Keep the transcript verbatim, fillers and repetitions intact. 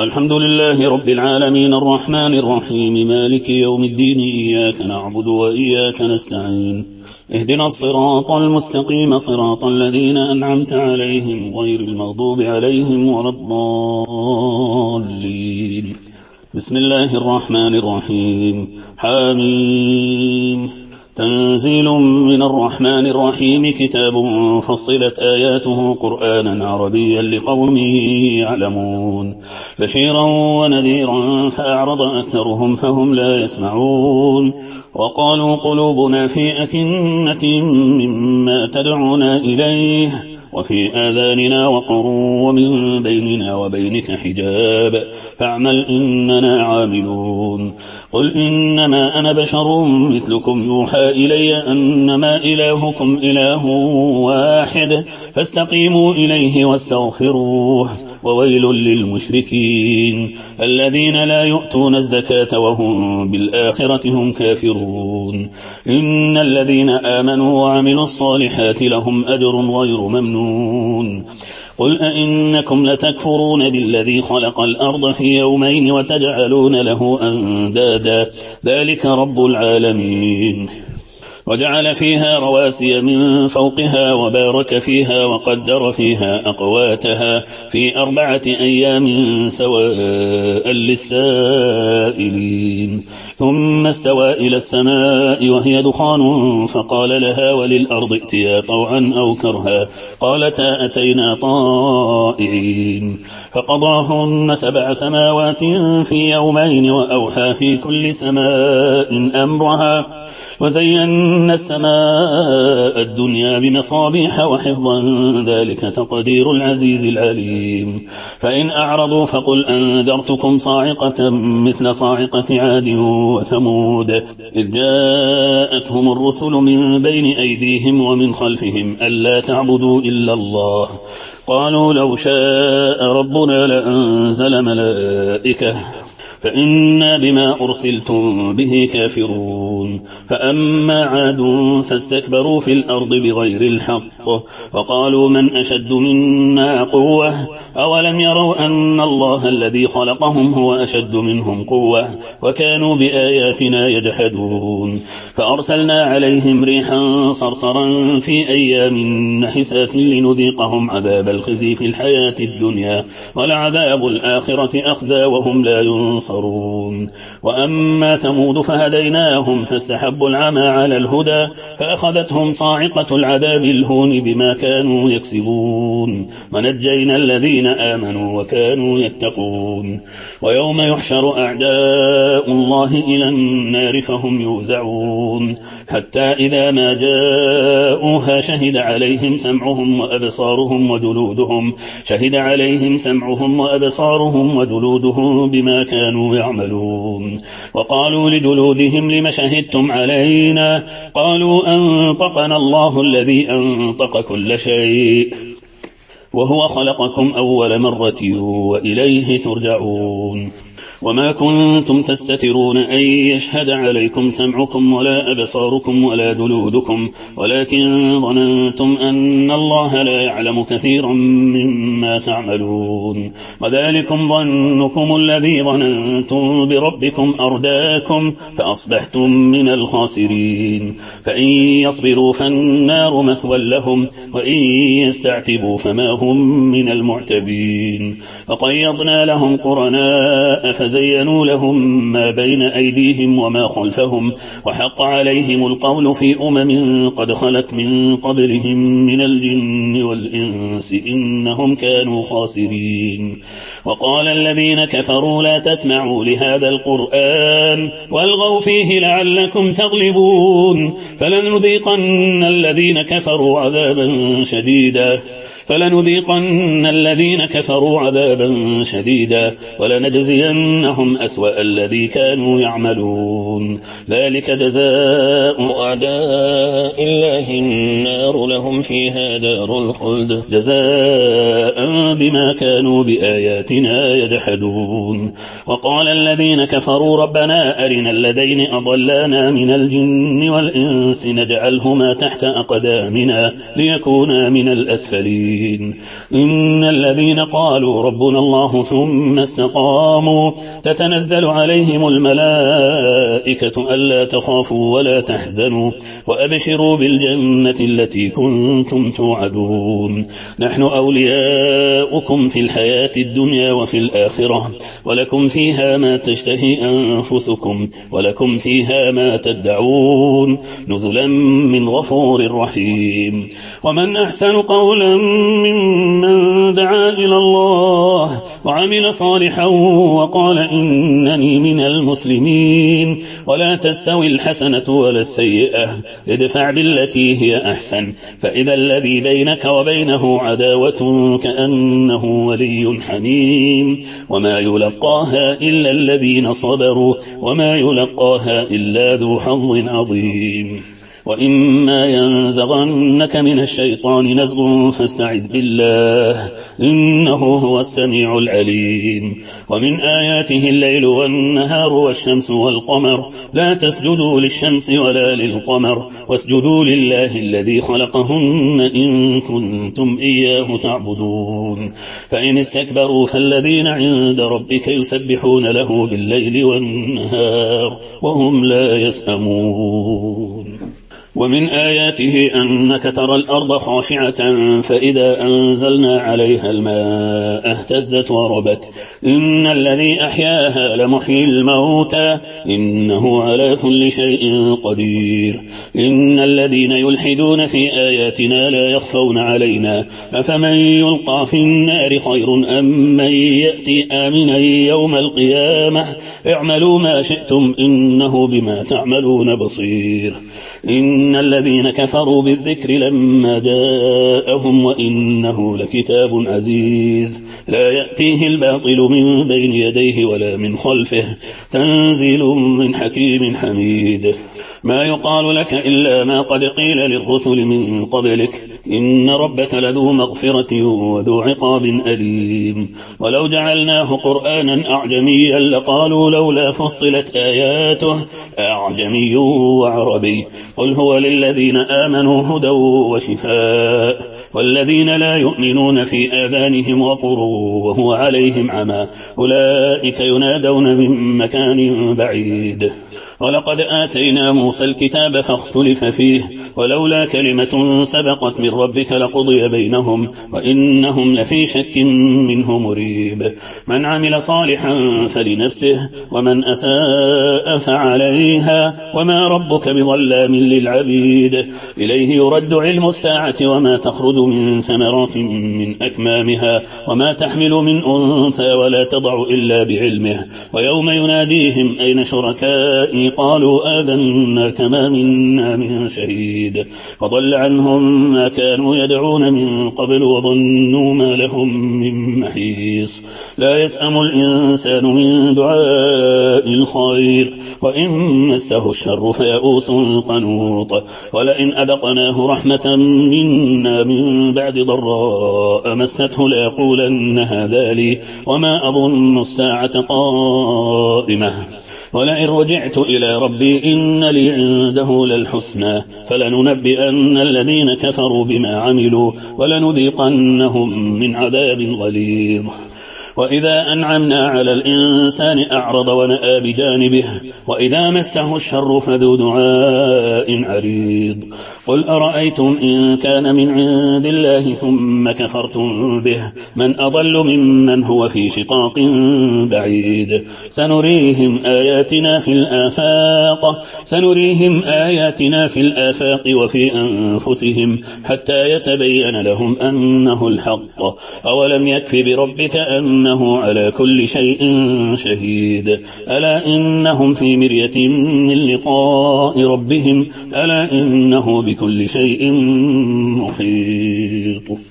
الحمد لله رب العالمين الرحمن الرحيم مالك يوم الدين إياك نعبد وإياك نستعين اهدنا الصراط المستقيم صراط الذين أنعمت عليهم غير المغضوب عليهم ولا الضالين. بسم الله الرحمن الرحيم. حاميم. تنزيل من الرحمن الرحيم كتاب فصلت آياته قرآنا عربيا لقوم يعلمون بشيرا ونذيرا فأعرض أكثرهم فهم لا يسمعون وقالوا قلوبنا في أكنة مما تدعونا إليه وفي آذاننا وقر ومن بيننا وبينك حجاب فاعمل إننا عاملون. قل إنما أنا بشر مثلكم يوحى إلي أنما إلهكم إله واحد فاستقيموا إليه واستغفروه وويل للمشركين الذين لا يؤتون الزكاة وهم بالآخرة هم كافرون. إن الذين آمنوا وعملوا الصالحات لهم أجر غير ممنون. قل أئنكم لتكفرون بالذي خلق الأرض في يومين وتجعلون له أندادا ذلك رب العالمين. وجعل فيها رواسي من فوقها وبارك فيها وقدر فيها أقواتها في أربعة أيام سواء للسائلين. ثم استوى إلى السماء وهي دخان فقال لها وللأرض ائتيا طوعا أو كرها قالتا أتينا طائعين. فقضاهن سبع سماوات في يومين وأوحى في كل سماء أمرها وزينا السماء الدنيا بمصابيح وحفظا ذلك تقدير العزيز العليم. فإن أعرضوا فقل أنذرتكم صاعقة مثل صاعقة عاد وثمود إذ جاءتهم الرسل من بين أيديهم ومن خلفهم ألا تعبدوا إلا الله قالوا لو شاء ربنا لأنزل ملائكة فإنا بما أرسلتم به كافرون. فأما عاد فاستكبروا في الأرض بغير الحق وقالوا من أشد منا قوة أولم يروا أن الله الذي خلقهم هو أشد منهم قوة وكانوا بآياتنا يجحدون. فأرسلنا عليهم ريحا صرصرا في أيام نحسات لنذيقهم عذاب الخزي في الحياة الدنيا ولعذاب الآخرة أخزى وهم لا ينصرون. وأما ثمود فهديناهم فاستحبوا العمى على الهدى فأخذتهم صاعقة العذاب الهون بما كانوا يكسبون ونجينا الذين آمنوا وكانوا يتقون. ويوم يحشر أعداء الله إلى النار فهم يوزعون حتى إذا ما جاءوها شهد عليهم سمعهم وأبصارهم وجلودهم شهد عليهم سمعهم وأبصارهم وجلودهم بما كانوا يعملون. وقالوا لجلودهم لم شهدتم علينا قالوا أنطقنا الله الذي أنطق كل شيء وهو خلقكم أول مرة وإليه ترجعون. وما كنتم تستترون أن يشهد عليكم سمعكم ولا أبصاركم ولا جلودكم ولكن ظننتم أن الله لا يعلم كثيرا مما تعملون. وذلكم ظنكم الذي ظننتم بربكم أرداكم فأصبحتم من الخاسرين. فإن يصبروا فالنار مثوى لهم وإن يستعتبوا فما هم من المعتبين. وقيضنا لهم قرناء فزينوا لهم ما بين أيديهم وما خلفهم وحق عليهم القول في أمم قد خلت من قبلهم من الجن والإنس إنهم كانوا خاسرين. وقال الذين كفروا لا تسمعوا لهذا القرآن والغوا فيه لعلكم تغلبون فلنذيقن الذين كفروا عذابا شديدا فلنذيقن الذين كفروا عذابا شديدا ولنجزينهم أسوأ الذي كانوا يعملون. ذلك جزاء أعداء الله النار لهم فيها دار الخلد جزاء بما كانوا بآياتنا يجحدون. وقال الذين كفروا ربنا أرنا الذين أضلانا من الجن والإنس نجعلهما تحت أقدامنا ليكونا من الأسفلين. المرسلين. إن الذين قالوا ربنا الله ثم استقاموا تتنزل عليهم الملائكة ألا تخافوا ولا تحزنوا وأبشروا بالجنة التي كنتم توعدون. نحن أولياؤكم في الحياة الدنيا وفي الآخرة ولكم فيها ما تشتهي أنفسكم ولكم فيها ما تدعون نزلا من غفور رحيم. ومن أحسن قولا ممن دعا إلى الله وعمل صالحا وقال إنني من المسلمين. ولا تستوي الحسنة ولا السيئة ادفع بالتي هي أحسن فإذا الذي بينك وبينه عداوة كأنه ولي حميم. وما يلقاها إلا الذين صبروا وما يلقاها إلا ذو حظ عظيم. وإما ينزغنك من الشيطان نزغ فاستعذ بالله إنه هو السميع العليم. ومن آياته الليل والنهار والشمس والقمر لا تسجدوا للشمس ولا للقمر واسجدوا لله الذي خلقهن إن كنتم إياه تعبدون. فإن استكبروا فالذين عند ربك يسبحون له بالليل والنهار وهم لا يسأمون. ومن آياته أنك ترى الأرض خاشعة فإذا أنزلنا عليها الماء اهتزت وربت إن الذي أحياها لمحيي الموتى إنه على كل شيء قدير. إن الذين يلحدون في آياتنا لا يخفون علينا أفمن يلقى في النار خير أم من يأتي آمنا يوم القيامة اعملوا ما شئتم إنه بما تعملون بصير. إن الذين كفروا بالذكر لما جاءهم وإنه لكتاب عزيز لا يأتيه الباطل من بين يديه ولا من خلفه تنزيل من حكيم حميد. ما يقال لك إلا ما قد قيل للرسل من قبلك إن ربك لذو مغفرة وذو عقاب أليم. ولو جعلناه قرآنا أعجميا لقالوا لولا فصلت آياته أعجمي وعربي قل هو للذين آمنوا هدى وشفاء والذين لا يؤمنون في آذانهم وقر وهو عليهم عمى أولئك ينادون من مكان بعيد. ولقد آتينا موسى الكتاب فاختلف فيه ولولا كلمة سبقت من ربك لقضي بينهم وإنهم لفي شك منه مريب. من عمل صالحا فلنفسه ومن أساء فعليها وما ربك بظلام للعبيد. إليه يرد علم الساعة وما تخرج من ثمرات من أكمامها وما تحمل من أنثى ولا تضع إلا بعلمه. ويوم يناديهم أين شركائي قالوا آذنا كما منا من شهيد وضل عنهم ما كانوا يدعون من قبل وظنوا ما لهم من محيص. لا يسأم الإنسان من دعاء الخير وإن مسه الشر فيئوس قنوط. ولئن أذقناه رحمة منا من بعد ضراء مسته ليقولن هذا لي وما أظن الساعة قائمة ولئن رجعت إلى ربي إن لي عنده للحسنى فلننبئن الذين كفروا بما عملوا ولنذيقنهم من عذاب غليظ. وإذا أنعمنا على الإنسان أعرض ونأى بجانبه وإذا مسه الشر فذو دعاء عريض. قل أرأيتم إن كان من عند الله ثم كفرتم به من أضل ممن هو في شقاق بعيد. سنريهم آياتنا في الآفاق سنريهم آياتنا في الآفاق وفي أنفسهم حتى يتبين لهم أنه الحق. أولم يكف بربك أن إنه على كل شيء شهيد. ألا إنهم في مرية من لقاء ربهم ألا إنه بكل شيء محيط.